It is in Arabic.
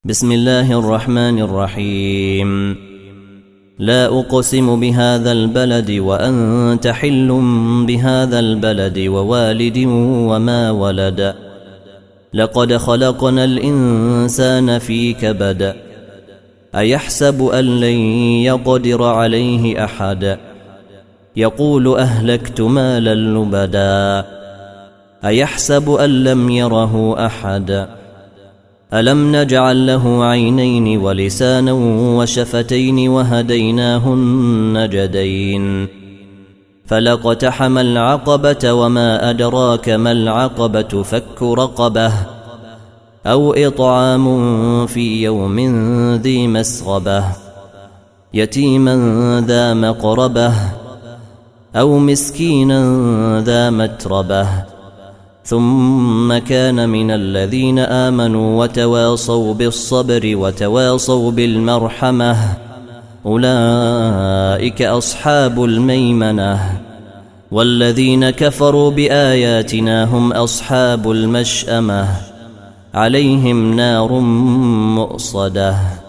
بسم الله الرحمن الرحيم. لا أقسم بهذا البلد وأنت حل بهذا البلد ووالد وما ولد. لقد خلقنا الإنسان في كبد. أيحسب أن لن يقدر عليه أحد. يقول أهلكت مالا لبدا. أيحسب أن لم يره أحد. ألم نجعل له عينين ولسانا وشفتين وهديناه النجدين. فلاقتحم العقبة وما أدراك ما العقبة فك رقبة أو إطعام في يوم ذي مسغبة يتيما ذا مقربة أو مسكينا ذا متربة ثم كان من الذين آمنوا وتواصوا بالصبر وتواصوا بالمرحمة أولئك أصحاب الميمنة. والذين كفروا بآياتنا هم أصحاب المشأمة عليهم نار مؤصدة.